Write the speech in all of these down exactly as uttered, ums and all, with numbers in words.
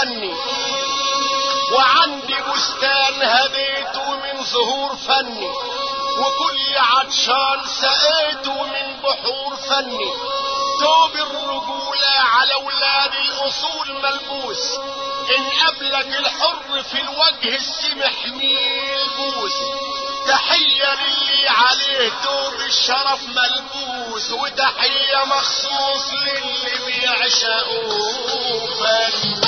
فني، وعندي بستان هديته من زهور فني، وكل عطشان سقيته من بحور فني. توب الرجولة على ولاد الأصول ملبوس، إن قبلك الحر في الوجه السمح ميل بوس. تحية للي عليه توب الشرف ملبوس، وتحية مخصوص للي بيعشقوه فن.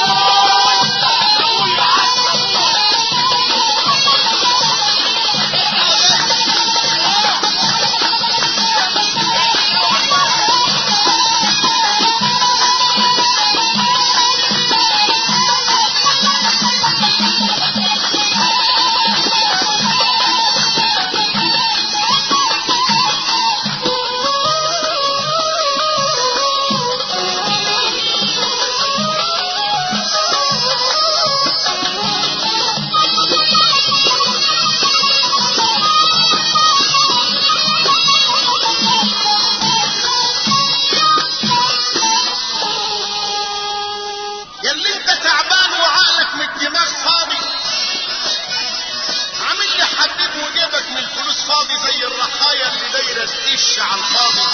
زي الرحايا اللي دايره تدش على الفاضي.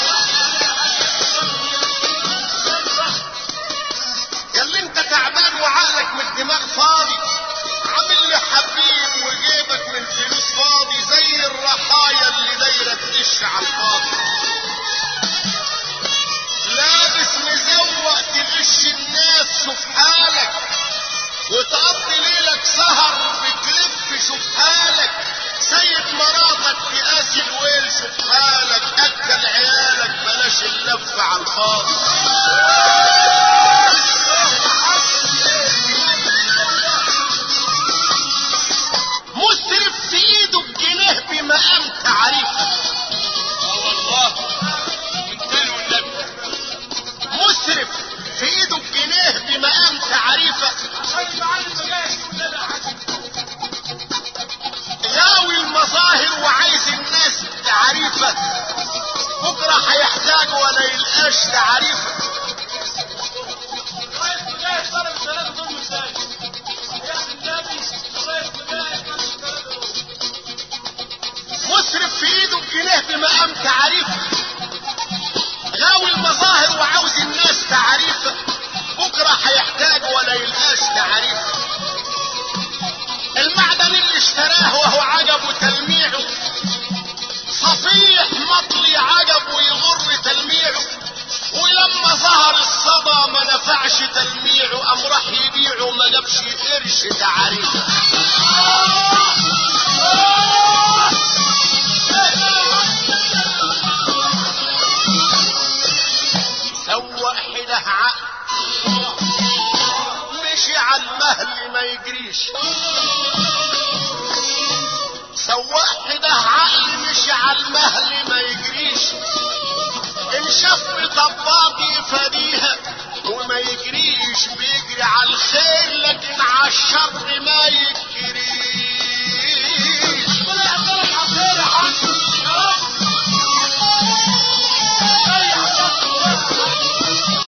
يا اللي انت تعبان وعقلك من الدماغ فاضي، عامل لي حبيب وجيبك من فلوس فاضي، زي الرحايا اللي دايره تدش على الفاضي. لابس مزوق تغش الناس، شوف حالك، وتقضي ليلك سهر بتلف، شوف حالك. سيد مراتك في قاسي الويل، شوف حالك. اكل عيالك بلاش اللف على الفاضي. مسرف في ايده الجنيه بمقام تعريفه. اه والله بالتالي والنبي. مسرف في ايده الجنيه بمقام تعريفه. غاوي المظاهر وعايز الناس تعريفه، بكره هيحتاج ولا يلقاش تعريفه. مسرف في ايده الجنيه بمقام تعريفه، غاوي المظاهر وعاوز الناس تعريفه، بكره هيحتاج ولا يلقاش تعريفه. المعدن اللي اشتراه وهو عجب تلميعه، صفيح مطلي عجب ويغر تلميعه، ولما ظهر الصدى ما نفعش تلميعه، قام راح يبيعه ما جابش قرش تعريفه. سوق حده عقل مشي على المهل ما يجريش، سوق حده عقل مشي على المهل ما يجريش. ان شاف طباط يفديها وما يجريش، بيجري على الخير لكن عالشر